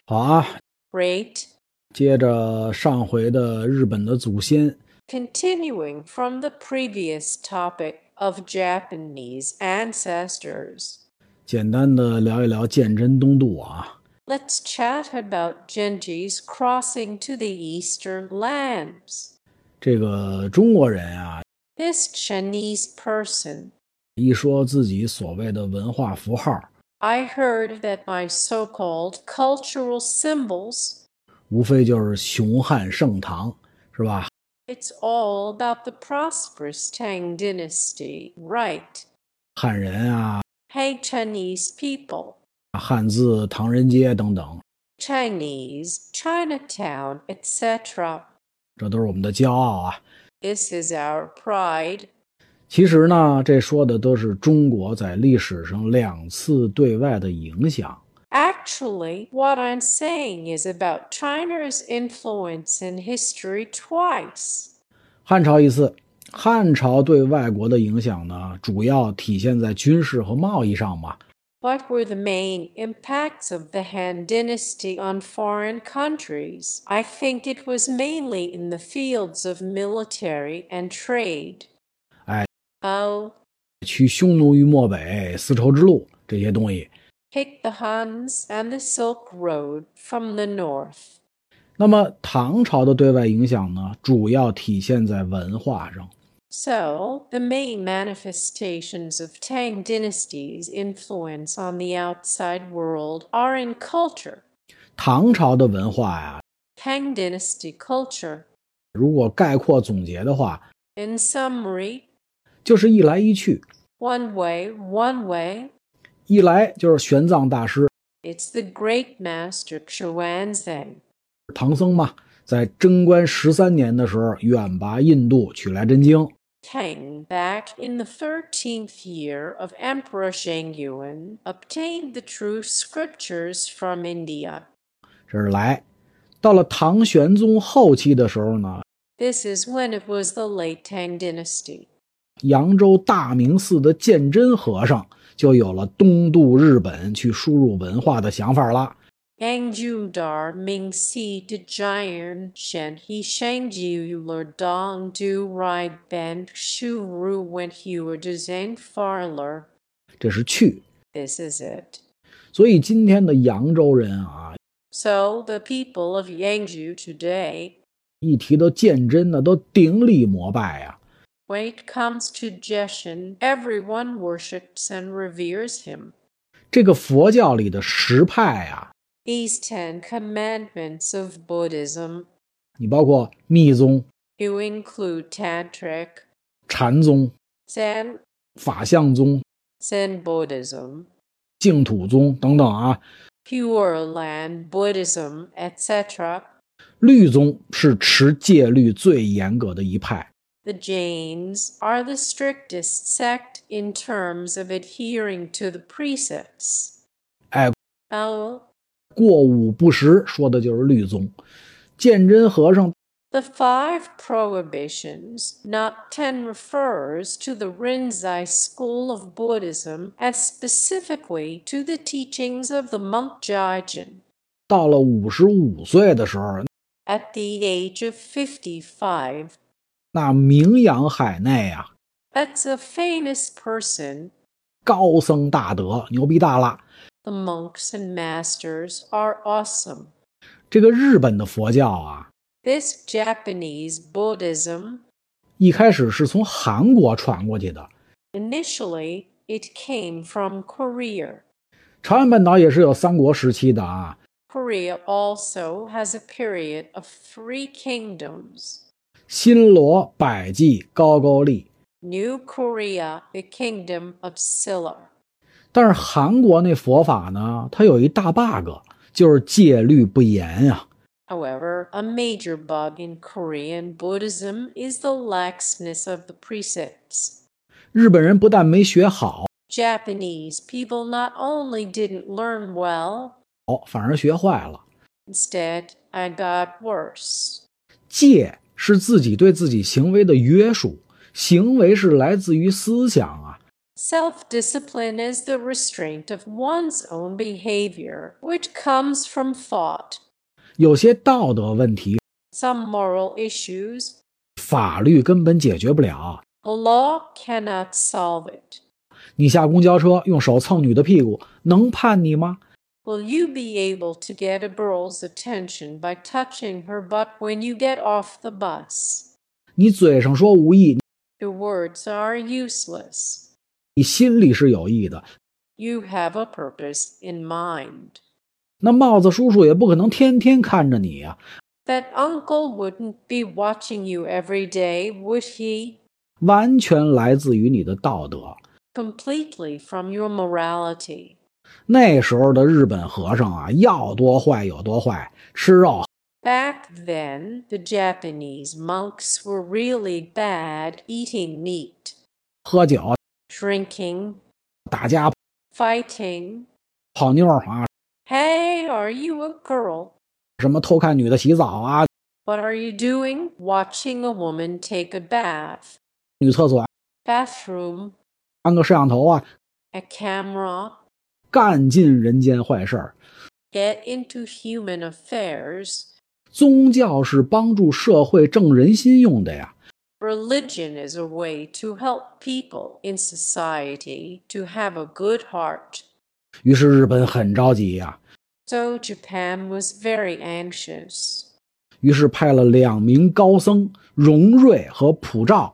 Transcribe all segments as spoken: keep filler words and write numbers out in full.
好啊， Great. 接着上回的日本的祖先， Continuing from the previous topic of Japanese ancestors, 简单的聊一聊鉴真东渡啊。 let's chat about Genji's crossing to the eastern lands. 这个中国人啊， This Chinese person, 一说自己所谓的文化符号， I heard that my so-called cultural symbols, 无非就是雄汉盛唐，是吧？ it's all about the prosperous Tang dynasty, right? 汉人啊， Hey, Chinese people. 汉字唐人街等等， Chinese, Chinatown, et cetera. 这都是我们的骄傲啊。 This is our pride. 其实呢，这说的都是中国在历史上两次对外的影响。 Actually, what I'm saying is about China's influence in history twice. 汉朝一次，汉朝对外国的影响呢，主要体现在军事和贸易上嘛。 What were the main impacts of the Han Dynasty on foreign countries? I think it was mainly in the fields of military and trade. 哎， Oh, 去匈奴于漠北、丝绸之路这些东西。 pick the Huns and the Silk Road from the north. 那么唐朝的对外影响呢，主要体现在文化上。 So, the main manifestations of Tang Dynasty's influence on the outside world are in culture. 唐朝的文化呀， Tang Dynasty culture, 如果概括总结的话， in summary, 就是一来一去。 one way, one way. 一来就是玄奘大师， It's the great master Xuanzang. 唐僧嘛，在贞观十三年的时候远拔印度取来真经。 Tang, back in the thirteenth year of Emperor Zheng Yuan, obtained the true scriptures from India. 这是来。到了唐玄宗后期的时候呢， This is when it was the late Tang Dynasty. 扬州大明寺的鉴真和尚就有了东渡日本去输入文化的想法了。 Angju dar Ming Si de Jian Shen He Shangji Lur Dong Du Rai Ben Shu Ru Wen Hua de Zhang Farler. 这是去。 This is it. 所以今天的扬州人啊， So the people of Yangzhou today, 一提到鉴真呢，都顶礼膜拜呀、啊。 when it comes to Jeshen, everyone worships and reveres him. 这个佛教里的十派啊， These Ten Commandments of Buddhism, 你包括密宗、 you include Tantric, 禅宗、 Zen, 法相宗、 Zen Buddhism, 净土宗等等啊。 Pure Land Buddhism, et cetera. 律宗是持戒律最严格的一派。 The Jains are the strictest sect in terms of adhering to the precepts. 哎， Oh, 过午不食说的就是律宗。鉴真和尚 the five prohibitions, not ten, refers to the Rinzai school of Buddhism and specifically to the teachings of the monk Jaigen. 到了五十五岁的时候， At the age of fifty-five, 那名扬海内啊， that's a famous person. 高僧大德，牛逼大了。 The monks and masters are awesome. 这个日本的佛教啊， This Japanese Buddhism, 一开始是从韩国传过去的。 initially, it came from Korea. 朝鲜半岛也是有三国时期的啊。 Korea also has a period of three kingdoms. 新罗、百济、高句丽。 New Korea, the kingdom of Silla. 但是韩国那佛法呢，它有一大 bug， 就是戒律不严啊。 However, a major bug in Korean Buddhism is the laxness of the precepts. 日本人不但没学好， Japanese people not only didn't learn well, 反而学坏了。 instead, I got worse. 戒是自己对自己行为的约束，行为是来自于思想啊。 Self-discipline is the restraint of one's own behavior, which comes from thought. 有些道德问题 Some moral issues, 法律根本解决不了。 a law cannot solve it. 你下公交车用手蹭女的屁股，能判你吗？ Will you be able to get a girl's attention by touching her butt when you get off the bus? 你嘴上说无意， Your words are useless. 你心里是有意的。 You have a purpose in mind. 那帽子叔叔也不可能天天看着你啊， That uncle wouldn't be watching you every day, would he? 完全来自于你的道德。 Completely from your morality. 那时候的日本和尚啊，要多坏有多坏，吃肉。 Back then, the Japanese monks were really bad eating meat, 喝酒 drinking, 打架 fighting. 泡妞啊， Hey, are you a girl? 什么偷看女的洗澡啊， What are you doing? Watching a woman take a bath. 女厕所 Bathroom, 安个摄像头啊， a camera. 干尽人间坏事儿。 Get into human affairs. 宗教是帮助社会正人心用的呀。 Religion is a way to help people in society to have a good heart. 于是日本很着急呀， So Japan was very anxious. 于是派了两名高僧荣瑞和普照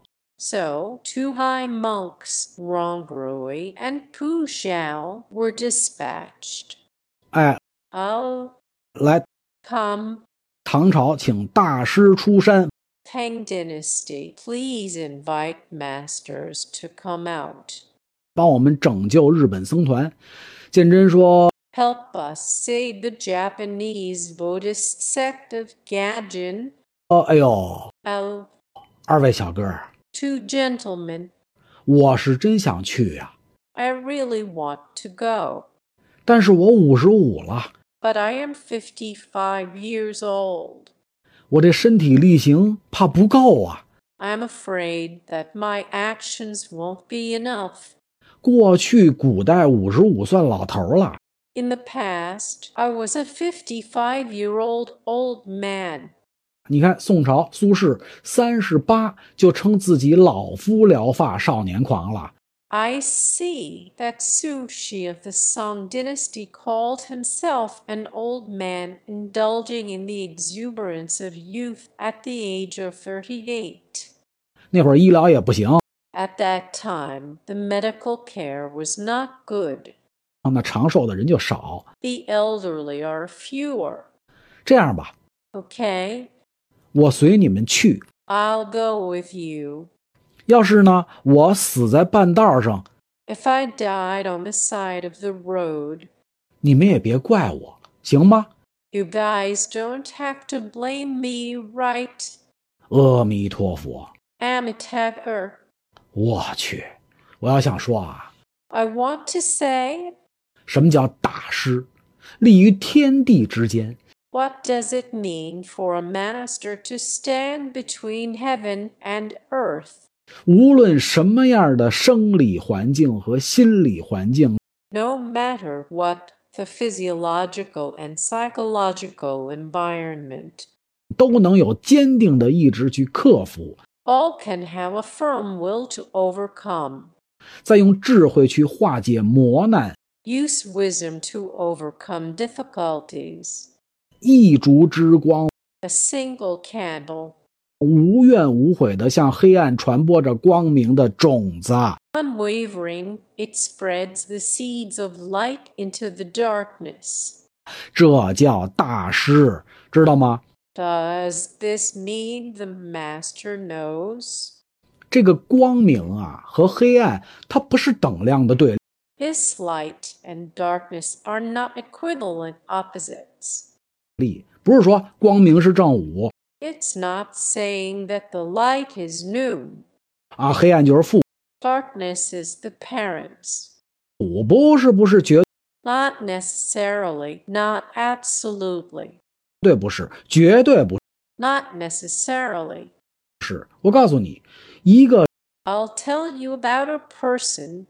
So two high monks, Rongrui and Pu Xiao, were dispatched. 哎， Oh, 来 come, 唐朝请大师出山。 Tang Dynasty, please invite masters to come out. 帮我们拯救日本僧团。鉴真说 Help us save the Japanese Buddhist sect of Gajin. 呃，哎呦， Oh, 二位小哥， two gentlemen, 我是真想去呀， I really want to go, 但是我五十五了， but I am fifty-five years old. 我这身体力行怕不够啊。 I'm afraid that my actions won't be enough. 过去古代五十五算老头了， In the past, I was a fifty-five-year-old old man. 你看宋朝苏轼三十八就称自己老夫聊发少年狂了。 I see that Su Shi of the Song dynasty called himself an old man indulging in the exuberance of youth at the age of thirty-eight. 那会儿医疗也不行， At that time, the medical care was not good. 那长寿的人就少。 The elderly are fewer. 这样吧， Okay, 我随你们去， I'll go with you. 要是呢我死在半道上， If I died on the side of the road, 你们也别怪我，行吗？ you guys don't have to blame me, right? 阿弥陀佛。 Amitabha. 我去，我要想说啊， I want to say, 什么叫大师？立于天地之间。 what does it mean for a master to stand between heaven and earth? 无论什么样的生理环境和心理环境， No matter what the physiological and psychological environment, 都能有坚定的意志去克服， all can have a firm will to overcome. 再用智慧去化解磨难， Use wisdom to overcome difficulties. 一烛之光， A single candle, 无怨无悔地向黑暗传播着光明的种子。 unwavering, it spreads the seeds of light into the darkness. 这叫大师，知道吗？ Does this mean the master knows? 这个光明啊和黑暗，它不是等量的对立。 This light and darkness are not equivalent opposites. 不是说光明是正午 It's not saying that the light is noon. 啊，黑暗就是负。 Darkness is the parents. 不是不是绝 Not necessarily, not absolutely. 对不是，绝对不 Not necessarily. 是。我告诉你，一个 I'll tell you about a person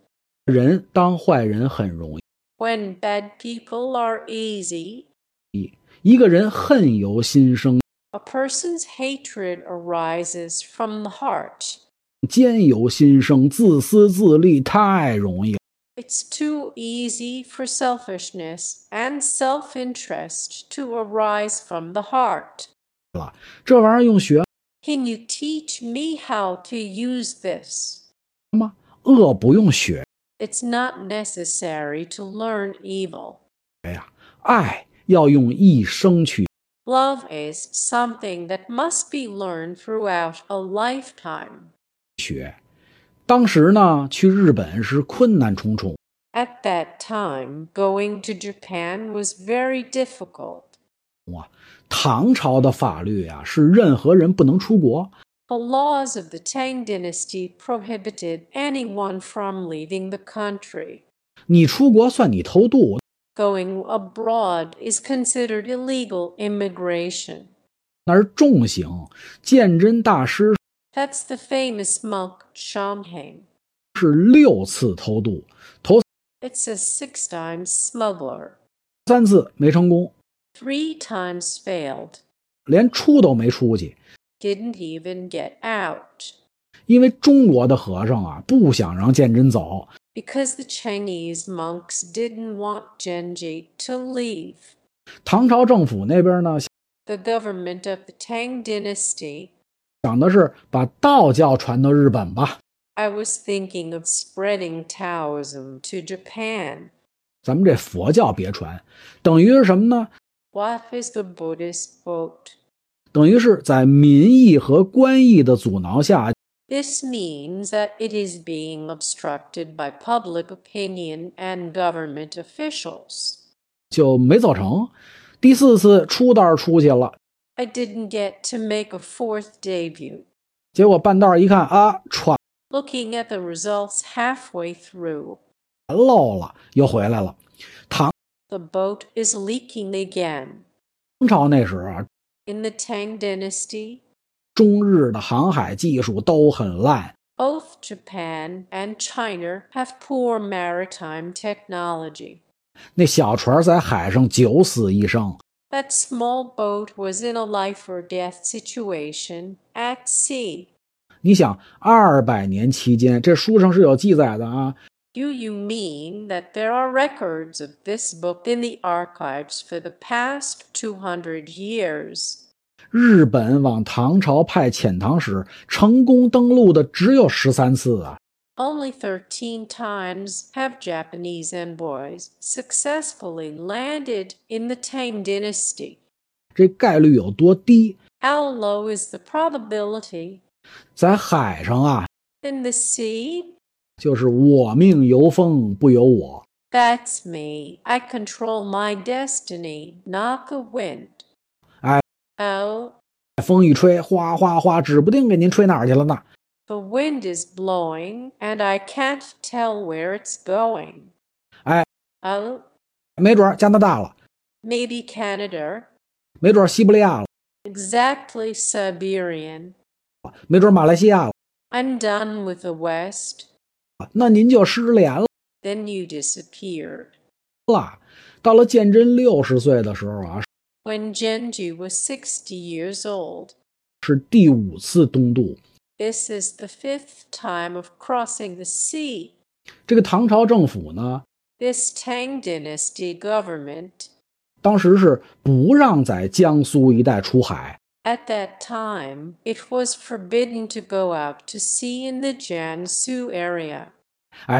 人当坏人很容易， when bad people are easy, 一个人恨由心生， a person's hatred arises from the heart. 奸由心生，自私自利太容易了。 It's too easy for selfishness and self-interest to arise from the heart. 这玩意儿用学 Can you teach me how to use this? 吗？恶不用学， It's not necessary to learn evil. 爱要用一生去 Love is something that must be learned throughout a lifetime. 学。当时呢，去日本是困难重重， At that time, going to Japan was very difficult. 唐朝的法律啊，是任何人不能出国， The laws of the Tang dynasty prohibited anyone from leaving the country. 你出国算你偷渡。 Going abroad is considered illegal immigration. 那是重刑，鉴真大师 That's the famous monk Shamhain. 是六次偷渡，头 It's a six-time smuggler. 三次没成功， Three times failed. 连出都没出去。 Didn't even get out. 因为中国的和尚啊，不想让鉴真走， Because the Chinese monks didn't want Genji to leave. 唐朝政府那边呢， The government of the Tang dynasty, 想的是把道教传到日本吧。 I was thinking of spreading Taoism to Japan. 咱们这佛教别传，等于是什么呢？ What is the Buddhist vote? 等于是在民意和官意的阻挠下， This means that it is being obstructed by public opinion and government officials. 就没走成。第四次出道出去了， I didn't get to make a fourth debut. 结果半道一看啊，传 Looking at the results halfway through, 漏了，又回来了。唐 the boat is leaking again. 朝那时候啊， In the Tang dynasty, 中日的航海技术都很烂， both Japan and China have poor maritime technology. 那小船在海上九死一生。 That small boat was in a life or death situation at sea. 你想，二百年期间，这书上是有记载的啊。 Do you mean that there are records of this book in the archives for the past two hundred years? 日本往唐朝派遣唐使，成功登陆的只有十三次啊。 Only thirteen times have Japanese envoys successfully landed in the Tang dynasty. 这概率有多低？ How low is the probability? 在海上啊， In the sea? 就是我命由风不由我。 That's me. I control my destiny, not the wind. 哎， Oh, 风一吹，哗哗哗，指不定给您吹哪儿去了呢。 the wind is blowing, and I can't tell where it's going. 哎， Oh, 没准加拿大了， maybe Canada. 没准西伯利亚了， Exactly Siberian. 没准马来西亚了。 I'm done with the West. 那您就失联了。 Then you disappeared. 到了鉴真六十岁的时候啊， When Genji was sixty years old, 是第五次东渡。 this is the fifth time of crossing the sea. 这个唐朝政府呢， This Tang dynasty government, 当时是不让在江苏一带出海。 at that time, it was forbidden to go out to sea in the Jiangsu area. 哎，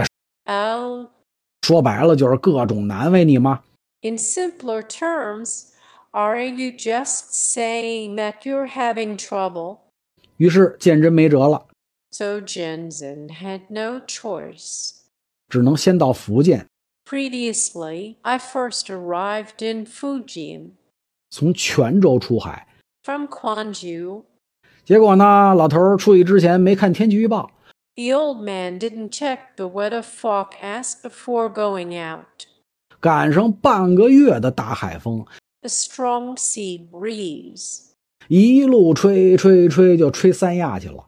Oh, 说白了就是各种难为你嘛。 in simpler terms, are you just saying that you're having trouble? 于是鉴真没辙了， So Genzin had no choice. 只能先到福建， Previously, I first arrived in Fujian 从泉州出海。 from Quanju. 结果呢，老头儿出去之前没看天气预报， The old man didn't check the weather forecast before going out. 赶上半个月的大海风， The strong sea breeze. 一路吹吹吹就吹三亚去了。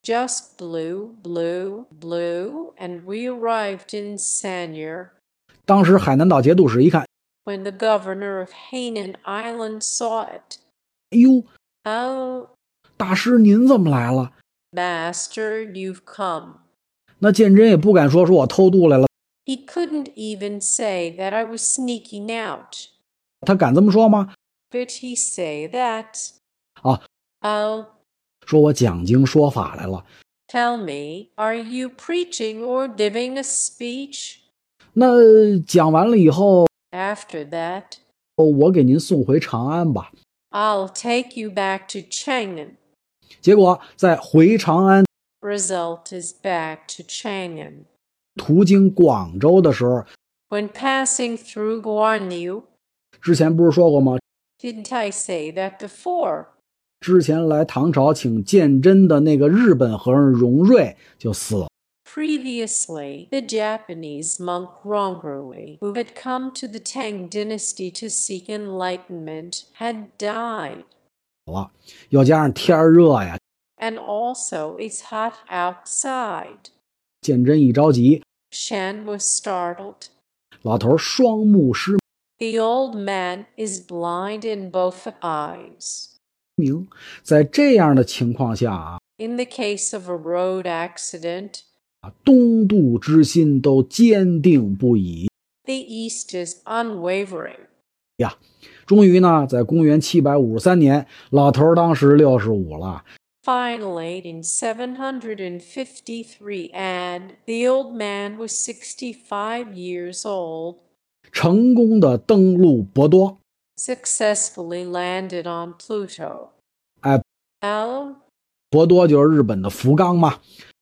Just blew, blew, blew, and we arrived in Sanya. 当时海南岛节度使一看， When the governor of Hainan Island saw it, 哎呦， "Oh, 大师您怎么来了？ master, you've come." 那鉴真也不敢说说我偷渡来了， He couldn't even say that I was sneaking out. 他敢这么说吗？ But he say that, 啊， "Oh, 说我讲经说法来了。 tell me, are you preaching or giving a speech?" 那讲完了以后， After that, 我给您送回长安吧。 I'll take you back to Chang'an. 结果在回长安 Result is back to Chang'an. 途经广州的时候， When passing through Guanyu, 之前不是说过吗？ didn't I say that before? 之前来唐朝请鉴真的那个日本和尚荣瑞就死了。 Previously, the Japanese monk Rongrui, who had come to the Tang dynasty to seek enlightenment, had died. 又加上天热呀， And also it's hot outside. 鉴真一着急， Shan was startled. 老头双目失 The old man is blind in both eyes. 明。在这样的情况下啊， In the case of a road accident, 东渡之心都坚定不移 the East is unwavering. 呀。终于呢，在公元七百五十三年，老头当时六十五了， Finally, in seven hundred fifty-three, and the old man was sixty-five years old, 成功的登陆博多。 successfully landed on Pluto. 哎， Oh, 博多就是日本的福冈嘛，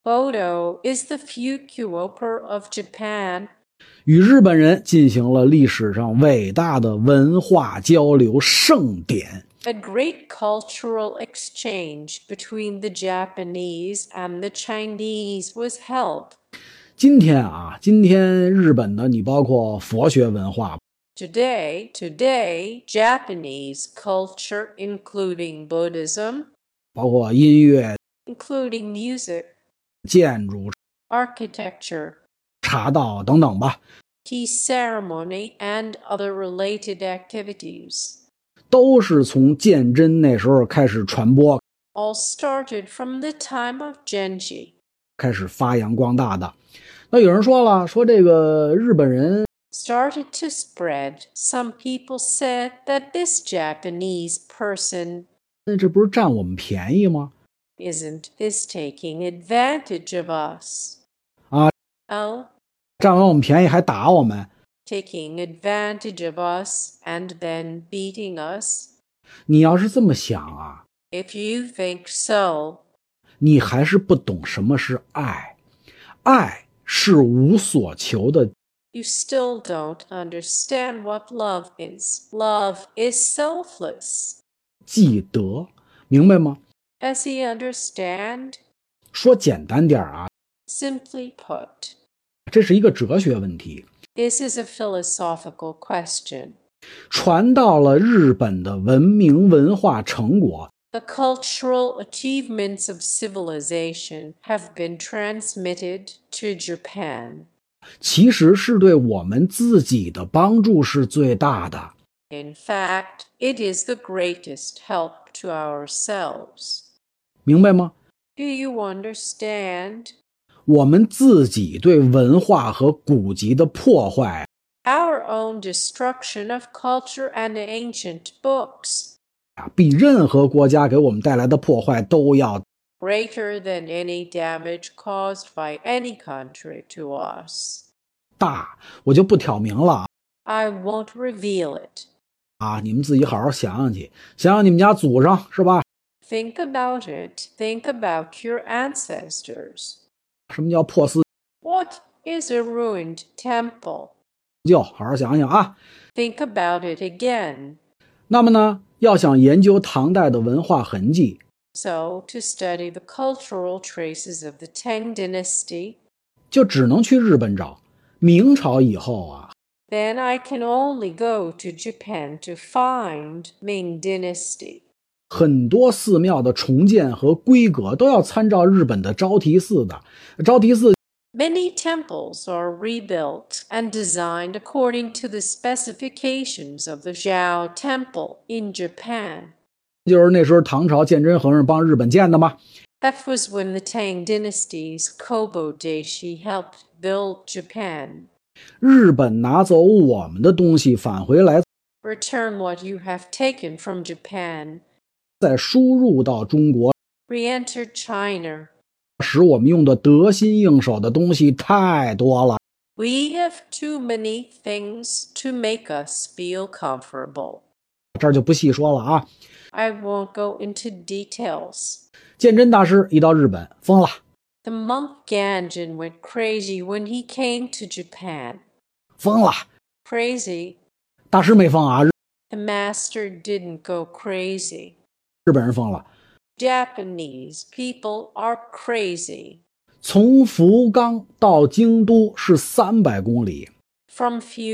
Bodo is the Fukuoka of Japan. 与日本人进行了历史上伟大的文化交流盛典。 A great cultural exchange between the Japanese and the Chinese was held. 今天啊，今天日本的你包括佛学文化， Today, today, Japanese culture, including Buddhism, 包括音乐、 including music, 建筑、 architecture, 茶道等等吧， tea ceremony, and other related activities, 都是从鉴真那时候开始传播， all started from the time of Genji. 开始发扬光大的。那有人说了，说这个日本人 Started to spread. Some people said that this Japanese person 那这不是占我们便宜吗？ isn't this taking advantage of us. 啊， Oh, 占完我们便宜还打我们， taking advantage of us and then beating us. 你要是这么想啊， If you think so, 你还是不懂什么是爱。爱是无所求的， you still don't understand what love is. Love is selfless. 记得，明白吗？ Does he understand? 说简单点啊， Simply put, 这是一个哲学问题， this is a philosophical question. 传到了日本的文明文化成果， The cultural achievements of civilization have been transmitted to Japan. 其实是对我们自己的帮助是最大的。 In fact, it is the greatest help to ourselves. 明白吗？ Do you understand? 我们自己对文化和古籍的破坏， Our own destruction of culture and ancient books, 比任何国家给我们带来的破坏都要 greater than any damage caused by any country to us. 大，我就不挑明了 I won't reveal it. 啊，你们自己好好想想去，想想你们家祖上是吧？ Think about it. Think about your ancestors. 什么叫破四 What is a ruined temple? 旧？好好想想啊。 Think about it again. 那么呢，要想研究唐代的文化痕迹， So, to study the cultural traces of the Tang dynasty, 就只能去日本找。明朝以后啊， then I can only go to Japan to find Ming dynasty. 很多寺庙的重建和规格都要参照日本的招提寺的。招提寺 Many temples are rebuilt and designed according to the specifications of the Zhao Temple in Japan. 就是那时候唐朝鉴真和尚帮日本建的嘛。 That was when the Tang dynasty's Kobo Daishi helped build Japan. 日本拿走我们的东西返回来， Return what you have taken from Japan. 再输入到中国， Re-enter China. 使我们用的得心应手的东西太多了。 We have too many things to make us feel comfortable. 这儿就不细说了啊。 I won't go into details. 鉴真大师一到日本疯了， The monk Ganjin went crazy when he came to Japan. 疯了。 Crazy. 大师没疯啊， The master didn't go crazy. 日本人疯了。 Japanese people are crazy. 从福冈到京都是三百公里， From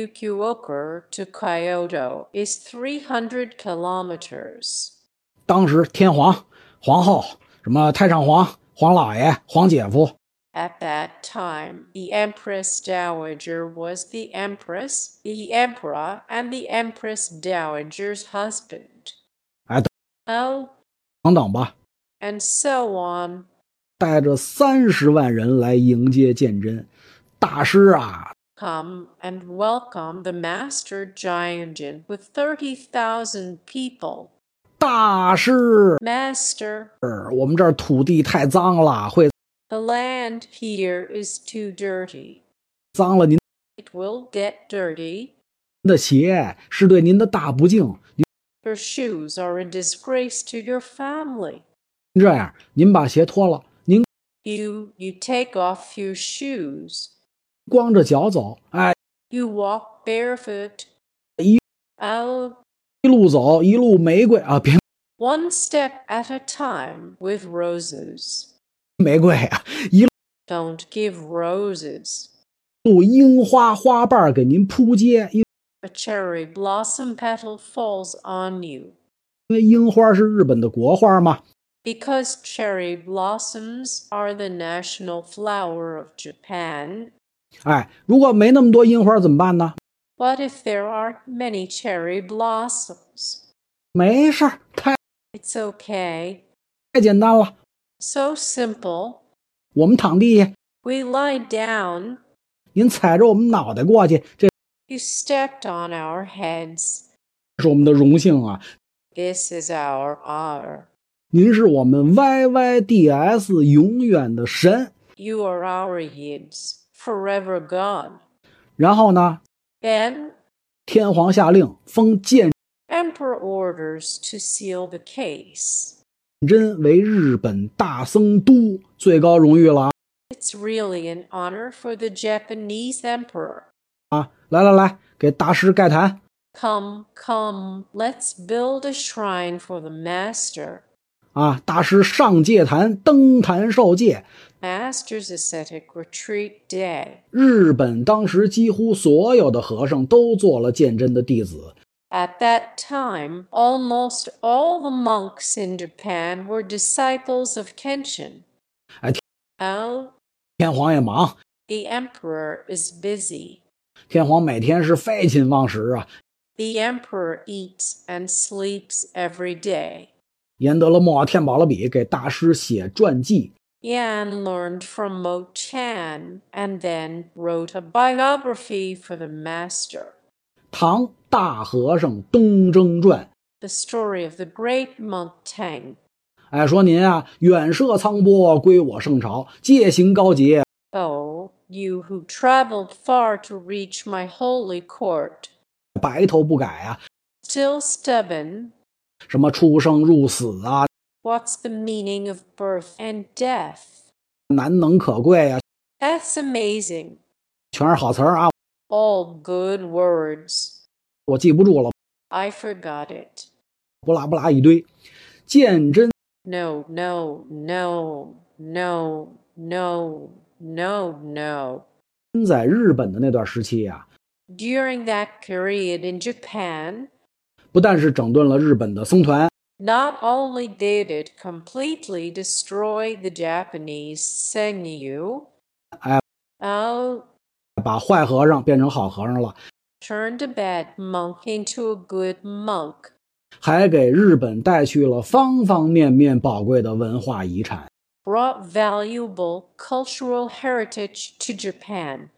Fukuoka to Kyoto is three hundred kilometers. 当时天皇、皇后、什么太上皇、皇老爷、皇姐夫， At that time, the Empress Dowager was the Empress, the Emperor, and the Empress Dowager's husband. 哎， Oh, 等等吧， and so on. 带着三十万人来迎接鉴真大师啊。 Come and welcome the Master Jianjin with thirty thousand people. 大师， Master, 我们这儿土地太脏了，会 the land here is too dirty. 脏了您 It will get dirty. 的鞋，是对您的大不敬。 Your shoes are a disgrace to your family. 您这样，您把鞋脱了，您 You, you take off your shoes. 光着脚走，哎， You walk barefoot. 一 Oh, 一路走一路玫瑰啊，别 one step at a time with roses. 玫瑰啊，一 Don't give roses. 路樱花花瓣给您铺街，因 A cherry blossom petal falls on you. 为樱花是日本的国花嘛。 Because cherry blossoms are the national flower of Japan. 哎，如果没那么多樱花怎么办呢？ What if there aren't many cherry blossoms? 没事儿，太 It's okay. 太简单了。 So simple. 我们躺地下， We lie down. 您踩着我们脑袋过去，这 You stepped on our heads. 是我们的荣幸啊。 This is our honor. 您是我们 Y Y D S 永远的神。 You are our yids, forever gone. 然后呢， Then, 天皇下令封鉴 Emperor orders to seal the case. 真为日本大僧都，最高荣誉了啊！ It's really an honor for the Japanese emperor. 啊，来来来，给大师盖坛 Come, come, let's build a shrine for the master. 啊！大师上戒坛，登坛受戒。 Master's ascetic retreat day. 日本当时几乎所有的和尚都做了鉴真的弟子。 At that time, almost all the monks in Japan were disciples of Kenshin. 哎， Oh, 天皇也忙， the emperor is busy. 天皇每天是废寝忘食啊。 The emperor eats and sleeps every day. 颜德勒墨添饱了笔，给大师写传记。 Yan learned from Mo Chan and then wrote a biography for the master. 唐大和尚东征传， The story of the great monk Tang. 哎，说您啊，远涉沧波，归我圣朝，戒行高洁， Oh, you who traveled far to reach my holy court. 白头不改啊， Still stubborn. 什么出生入死啊， What's the meaning of birth and death? 难能可贵啊， That's amazing. 全是好词儿啊， All good words. 我记不住了， I forgot it. 不拉不拉一堆。鉴真 No, no, no, no, no, no, no. 在日本的那段时期啊， During that period in Japan, 不但是整顿了日本的僧团， Not only did it completely destroy the Japanese Sengyu, 哎， oh, 把坏和尚变成好和尚了， turned a bad monk into a good monk, 还给日本带去了方方面面宝贵的文化遗产。 brought valuable cultural heritage to Japan.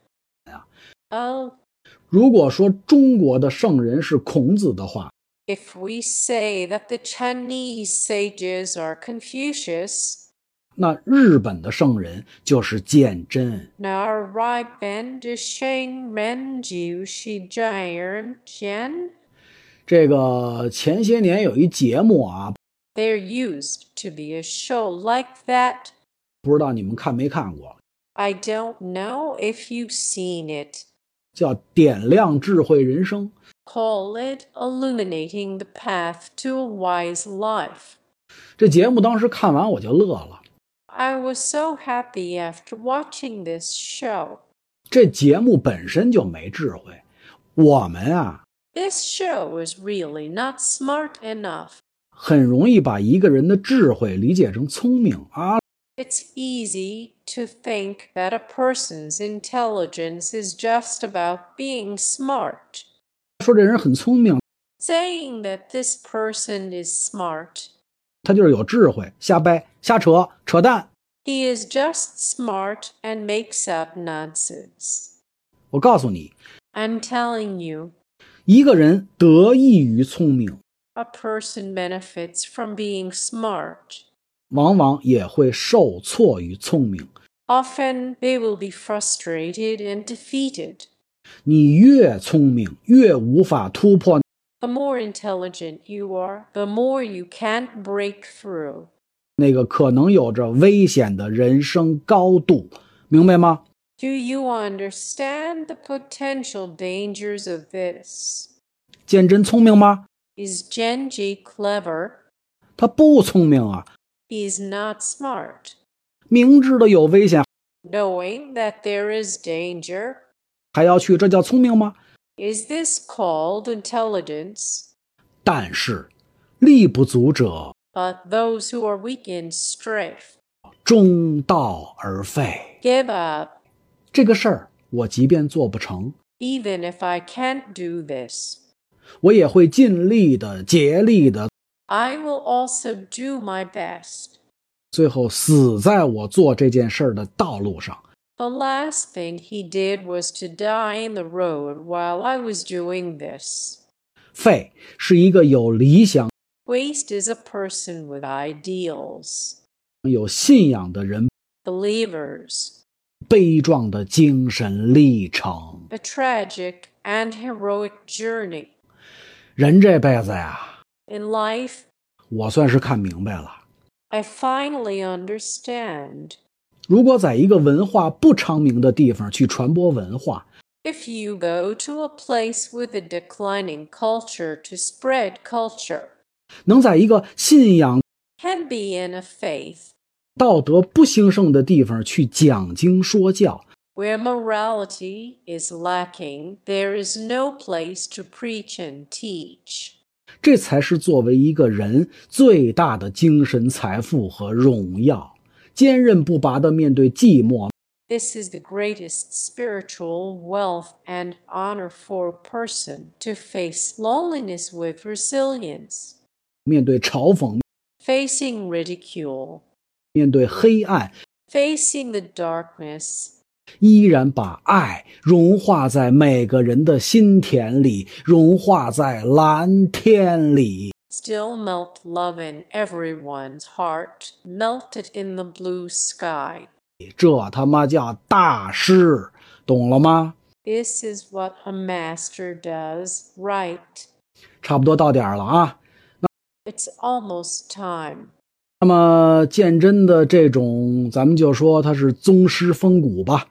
Oh, 如果说中国的圣人是孔子的话， if we say that the Chinese sages are Confucius, 那日本的圣人就是鉴真。 Narai Ben de Sheng Men Jiu Shi Jian Jian, 这个前些年有一节目啊， there used to be a show like that. 不知道你们看没看过， I don't know if you've seen it. 叫点亮智慧人生。 Call it illuminating the path to a wise life. 这节目当时看完我就乐了。 I was so happy after watching this show. 这节目本身就没智慧，我们啊 This show was really not smart enough. 很容易把一个人的智慧理解成聪明啊。 It's easy to think that a person's intelligence is just about being smart. 说这人很聪明， Saying that this person is smart, 他就是有智慧，瞎掰瞎扯扯淡。 he is just smart and makes up nonsense. 我告诉你， I'm telling you, 一个人得益于聪明， a person benefits from being smart. 往往也会受挫于聪明。 Often they will be frustrated and defeated. 你越聪明，越无法突破 The more intelligent you are, the more you can't break through. 那个可能有着危险的人生高度，明白吗？ Do you understand the potential dangers of this? 鉴真聪明吗？ Is Genji clever? 他不聪明啊， He's not smart. 明知道有危险 Knowing that there is danger, 还要去，这叫聪明吗？ is this called intelligence? 但是力不足者 But those who are weak in strength 中道而废。 give up. 这个事儿我即便做不成， Even if I can't do this, 我也会尽力的竭力的， I will also do my best. 最后死在我做这件事儿的道路上。 The last thing he did was to die in the road while I was doing this. 废是一个有理想、 Waste is a person with ideals. 有信仰的人 Believers. 悲壮的精神历程。 A tragic and heroic journey. 人这辈子呀， In life, 我算是看明白了。 I finally understand. 如果在一个文化不昌明的地方去传播文化， If you go to a place with a declining culture to spread culture, 能在一个信仰 can be in a faith 道德不兴盛的地方去讲经说教， where morality is lacking, there is no place to preach and teach. 这才是作为一个人最大的精神财富和荣耀。坚韧不拔地面对寂寞， This is the greatest spiritual wealth and honor for a person, to face loneliness with resilience, 面对嘲讽， facing ridicule, 面对黑暗， facing the darkness, 依然把爱融化在每个人的心田里，融化在蓝天里。 still melt love in everyone's heart, melt it in the blue sky. 这他妈叫大师，懂了吗？ This is what a master does, right? 差不多到点了啊。 It's almost time. 那么鉴真的这种，咱们就说它是宗师风骨吧。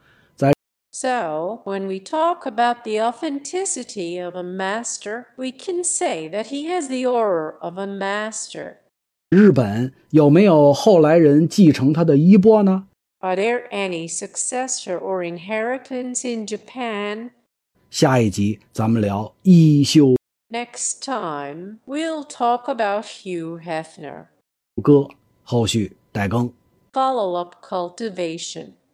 So, when we talk about the authenticity of a master, we can say that he has the aura of a master. 日本有没有后来人继承他的衣钵呢？ Are there any successor or inheritance in Japan? 下一集咱们聊一休。 Next time, we'll talk about Hugh Hefner. 歌后续待更。 Follow-up cultivation.